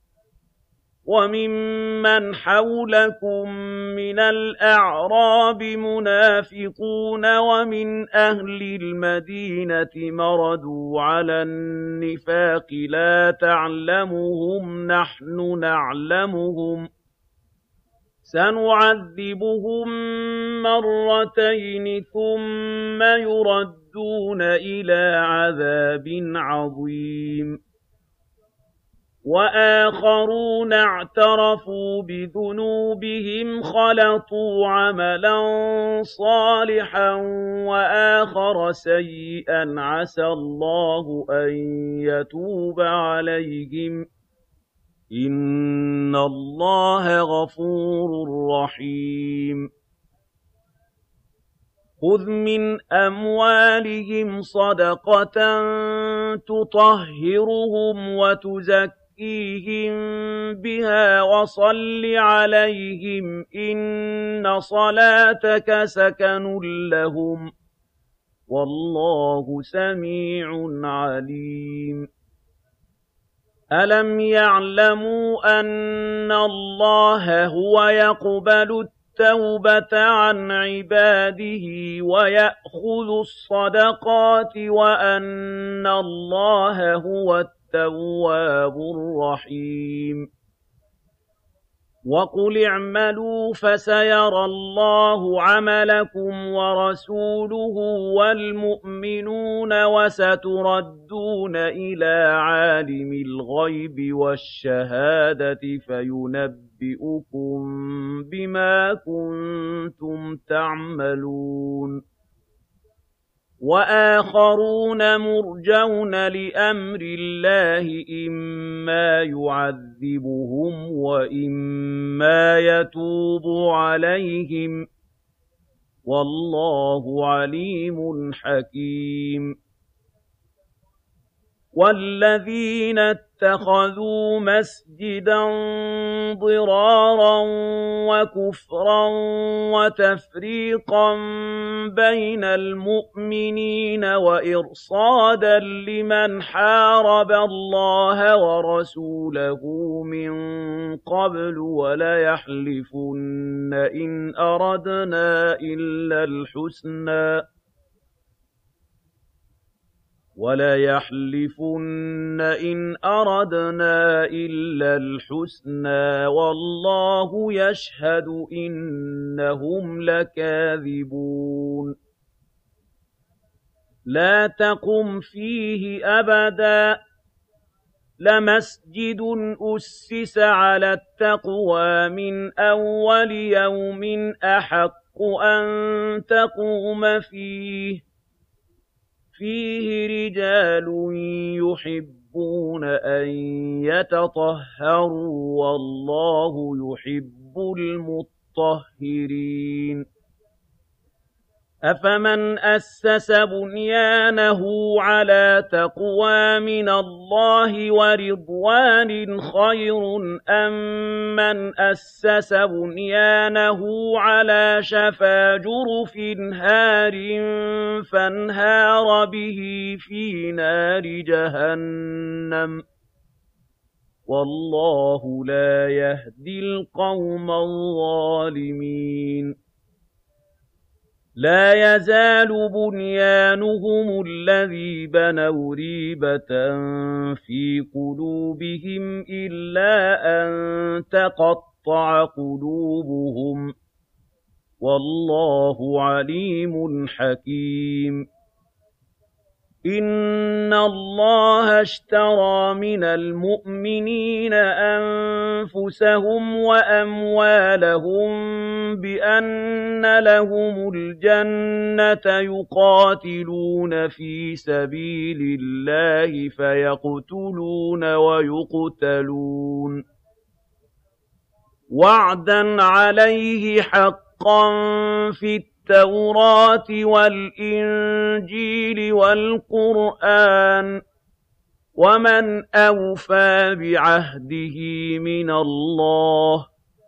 Speaker 1: وَمِمَّنْ حَوْلَكُم مِّنَ الْأَعْرَابِ مُنَافِقُونَ وَمِنْ أَهْلِ الْمَدِينَةِ مَرَدُوا عَلَى النِّفَاقِ لَا تَعْلَمُهُمْ نَحْنُ نَعْلَمُهُمْ ۚ سَنُعَذِّبُهُم مَّرَّتَيْنِ ثُمَّ يُرَدُّونَ إِلَىٰ عَذَابٍ عَظِيمٍ وَآخَرُونَ اعْتَرَفُوا بِذُنُوبِهِمْ خَلَطُوا عَمَلًا صَالِحًا وَآخَرَ سَيِّئًا عَسَى اللَّهُ أَن يَتُوبَ عَلَيْهِمْ ۚ إِنَّ اللَّهَ غَفُورٌ رَّحِيمٌ خُذْ مِنْ أَمْوَالِهِمْ صَدَقَةً تُطَهِّرُهُمْ وَتُزَكِّيهِم بِهَا وَصَلِّ عَلَيْهِمْ ۖ إِنَّ صَلَاتَكَ سَكَنٌ لَّهُمْ ۗ وَاللَّهُ سَمِيعٌ عَلِيمٌ أَلَمْ يَعْلَمُوا أَنَّ اللَّهَ هُوَ يَقْبَلُ التَّوْبَةَ عَنْ عِبَادِهِ وَيَأْخُذُ الصَّدَقَاتِ وَأَنَّ اللَّهَ هُوَ التَّوَّابُ الرَّحِيمُ وَقُلِ اعْمَلُوا فَسَيَرَى اللَّهُ عَمَلَكُمْ وَرَسُولُهُ وَالْمُؤْمِنُونَ وَسَتُرَدُّونَ إِلَىٰ عَالِمِ الْغَيْبِ وَالشَّهَادَةِ فَيُنَبِّئُكُم بِمَا كُنتُمْ تَعْمَلُونَ وآخرون مرجون لأمر الله إما يعذبهم وإما يتوب عليهم والله عليم حكيم والذين اتخذوا مسجدا ضرارا وكفرا وتفريقا بين المؤمنين وإرصادا لمن حارب الله ورسوله من قبل وليحلفن إن أردنا إلا الحسنى والله يشهد إنهم لكاذبون لا تقم فيه أبدا لمسجد أسس على التقوى من أول يوم أحق أن تقوم فيه رجال يحبون أن يتطهروا والله يحب المطهرين أفمن أسس بنيانه على تقوى من الله ورضوان خير أم من أسس بنيانه على شفا جرف هار فانهار به في نار جهنم والله لا يهدي القوم الظالمين لا يزال بنيانهم الذي بنوا ريبة في قلوبهم إلا أن تقطع قلوبهم والله عليم حكيم إن الله اشترى من المؤمنين أنفسهم وأموالهم بأن لهم الجنة يقاتلون في سبيل الله فيقتلون ويقتلون وعدا عليه حقا في التوراة والإنجيل والقرآن ومن أوفى بعهده من الله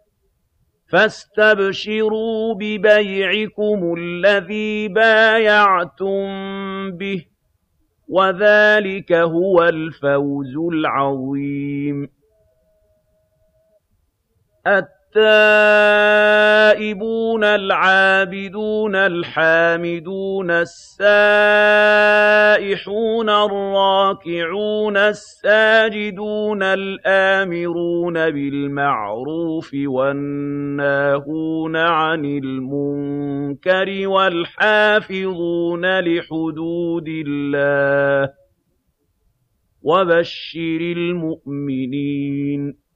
Speaker 1: فاستبشروا ببيعكم الذي بايعتم به وذلك هو الفوز العظيم التائبون العابدون الحامدون السائحون الراكعون الساجدون الآمرون بالمعروف والناهون عن المنكر والحافظون لحدود الله وبشر المؤمنين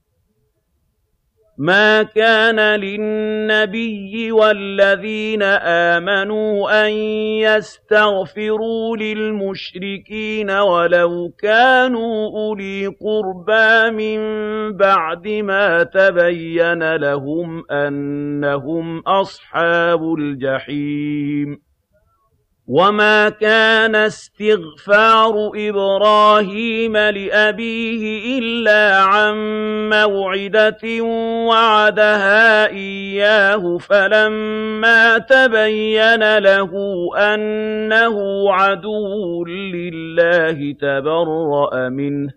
Speaker 1: ما كان للنبي والذين آمنوا أن يستغفروا للمشركين ولو كانوا أولي قربى من بعد ما تبين لهم أنهم أصحاب الجحيم وما كان استغفار إبراهيم لأبيه إلا عن موعدة وعدها إياه فلما تبين له أنه عدو لله تبرأ منه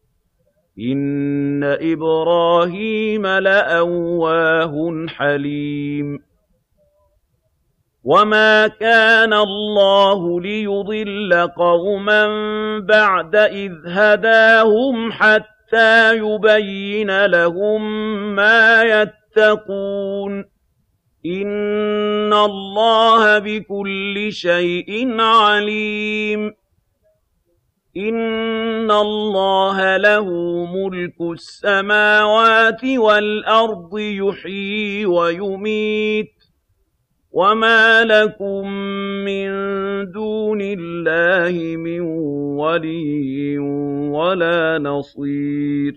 Speaker 1: إن إبراهيم لأواه حليم وما كان الله ليضل قوما بعد إذ هداهم حتى يبين لهم ما يتقون إن الله بكل شيء عليم إن الله له ملك السماوات والأرض يحيي ويميت وَمَا لَكُم مِّن دُونِ اللَّهِ مِن وَلِيٍّ وَلَا نَصِيرٍ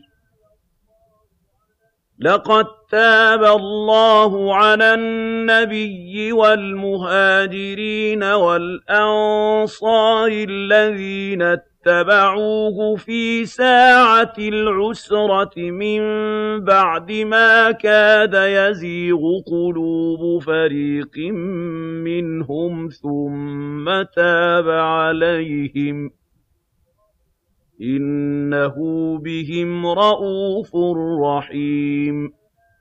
Speaker 1: لَقَد تَّابَ اللَّهُ عَلَى النَّبِيِّ وَالْمُهَاجِرِينَ وَالْأَنصَارِ الَّذِينَ اتَّبَعُوهُ فِي سَاعَةِ الْعُسْرَةِ مِن بَعْدِ مَا كَادَ يَزِيغُ قُلُوبُ فَرِيقٍ مِّنْهُمْ ثُمَّ تَابَ عَلَيْهِمْ ۚ إِنَّهُ بِهِمْ رَءُوفٌ رَّحِيمٌ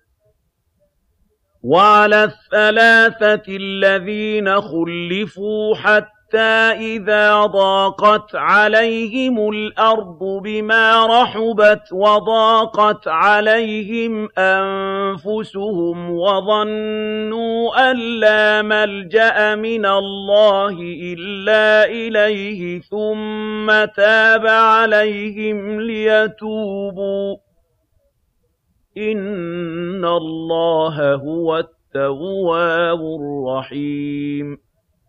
Speaker 1: وَعَلَى الثَّلَاثَةِ الَّذِينَ خُلِّفُوا حَتَّىٰ إِذَا ضَاقَتْ عَلَيْهِمُ الْأَرْضُ بِمَا رَحُبَتْ وَضَاقَتْ عَلَيْهِمْ أَنفُسُهُمْ وَظَنُّوا أَن لَّا مَلْجَأَ مِنَ اللَّهِ إِلَّا إِلَيْهِ ثُمَّ تَابَ عَلَيْهِمْ لِيَتُوبُوا ۚ إِنَّ اللَّهَ هُوَ التَّوَّابُ الرَّحِيمُ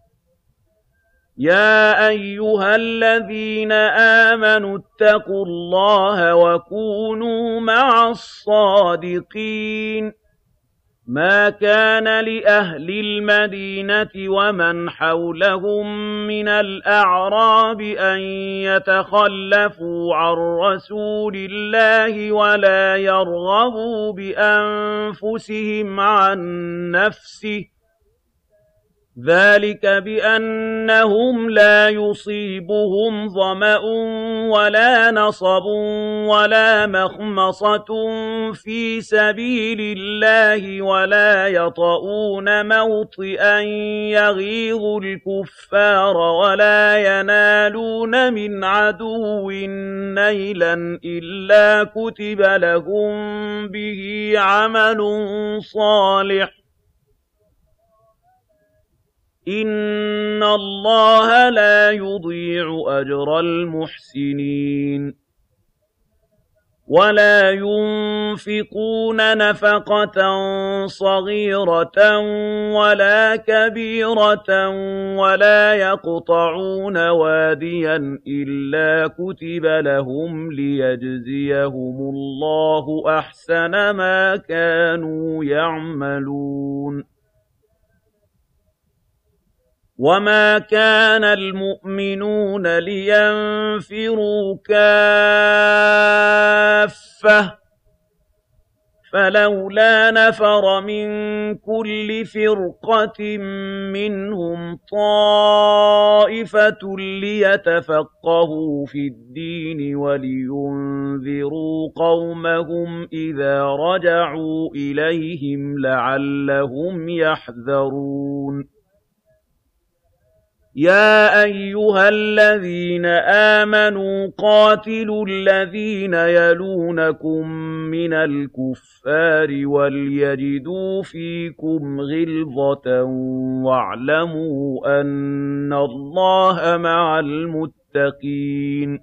Speaker 1: يَا أَيُّهَا الَّذِينَ آمَنُوا اتَّقُوا اللَّهَ وَكُونُوا مَعَ الصَّادِقِينَ مَا كَانَ لِأَهْلِ الْمَدِينَةِ وَمَنْ حَوْلَهُم مِّنَ الْأَعْرَابِ أَن يَتَخَلَّفُوا عَن رَّسُولِ اللَّهِ وَلَا يَرْغَبُوا بِأَنفُسِهِمْ عَن نَّفْسِهِ ۚ ذَٰلِكَ بِأَنَّهُمْ لَا يُصِيبُهُمْ ظَمَأٌ وَلَا نَصَبٌ وَلَا مَخْمَصَةٌ فِي سَبِيلِ اللَّهِ وَلَا يَطَئُونَ مَوْطِئًا يَغِيظُ الْكُفَّارَ وَلَا يَنَالُونَ مِنْ عَدُوٍّ نَيْلًا إِلَّا كُتِبَ لَهُم بِهِ عَمَلٌ صَالِحٌ ۚ إِنَّ اللَّهَ لَا يُضِيعُ أَجْرَ الْمُحْسِنِينَ وَلَا يُنفِقُونَ نَفَقَةً صَغِيرَةً وَلَا كَبِيرَةً وَلَا يَقْطَعُونَ وَادِيًا إِلَّا كُتِبَ لَهُمْ لِيَجْزِيَهُمُ اللَّهُ أَحْسَنَ مَا كَانُوا يَعْمَلُونَ وَمَا كَانَ الْمُؤْمِنُونَ لِيَنفِرُوا كَافَّةً ۚ فَلَوْلَا نَفَرَ مِن كُلِّ فِرْقَةٍ مِّنْهُمْ طَائِفَةٌ لِّيَتَفَقَّهُوا فِي الدِّينِ وَلِيُنذِرُوا قَوْمَهُمْ إِذَا رَجَعُوا إِلَيْهِمْ لَعَلَّهُمْ يَحْذَرُونَ يَا أَيُّهَا الَّذِينَ آمَنُوا قَاتِلُوا الَّذِينَ يَلُونَكُم مِّنَ الْكُفَّارِ وَلْيَجِدُوا فِيكُمْ غِلْظَةً وَاعْلَمُوا أَنَّ اللَّهَ مَعَ الْمُتَّقِينَ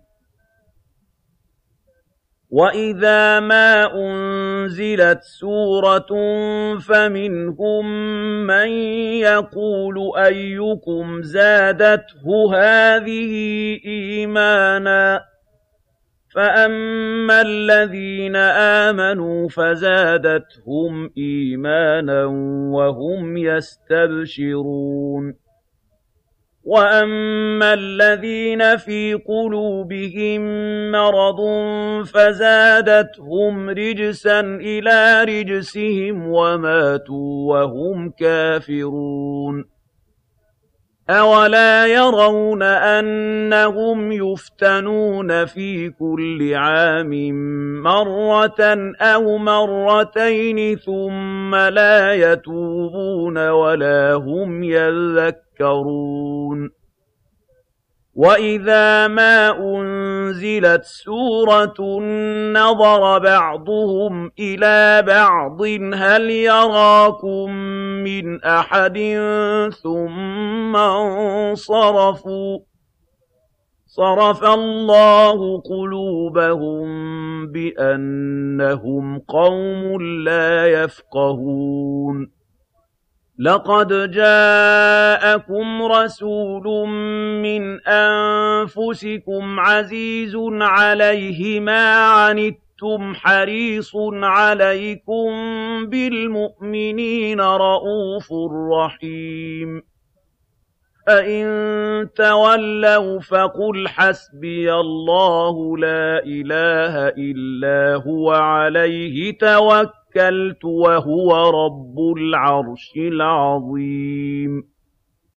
Speaker 1: وَإِذَا مَا أُنزِلَتْ سُورَةٌ فَمِنْهُم مَّن يَقُولُ أَيُّكُمْ زَادَتْهُ هَٰذِهِ إِيمَانًا ۚ فَأَمَّا الَّذِينَ آمَنُوا فَزَادَتْهُمْ إِيمَانًا وَهُمْ يَسْتَبْشِرُونَ وَأَمَّا الَّذِينَ فِي قُلُوبِهِم مَّرَضٌ فَزَادَتْهُمْ رِجْسًا إِلَىٰ رِجْسِهِمْ وَمَاتُوا وَهُمْ كَافِرُونَ أَوَلَا يَرَوْنَ أَنَّهُمْ يُفْتَنُونَ فِي كُلِّ عَامٍ مَّرَّةً أَوْ مَرَّتَيْنِ ثُمَّ لَا يَتُوبُونَ وَلَا هُمْ يَذَّكَّرُونَ وَإِذَا مَا أُنزِلَتْ سُورَةٌ نَّظَرَ بَعْضُهُمْ إِلَىٰ بَعْضٍ هَلْ يَرَاكُم مِّنْ أَحَدٍ ثُمَّ انصَرَفُوا ۚ صَرَفَ اللَّهُ قُلُوبَهُم بِأَنَّهُمْ قَوْمٌ لَّا يَفْقَهُونَ لَقَدْ جَاءَكُمْ رَسُولٌ مِّنْ أَنفُسِكُمْ عَزِيزٌ عَلَيْهِ مَا عَنِتُّمْ حَرِيصٌ عَلَيْكُم بِالْمُؤْمِنِينَ رَءُوفٌ رَّحِيمٌ فَإِن تَوَلَّوْا فَقُلْ حَسْبِيَ اللَّهُ لَا إِلَٰهَ إِلَّا هُوَ عَلَيْهِ تَوَكَّلْتُ وَهُوَ رَبُّ الْعَرْشِ الْعَظِيمِ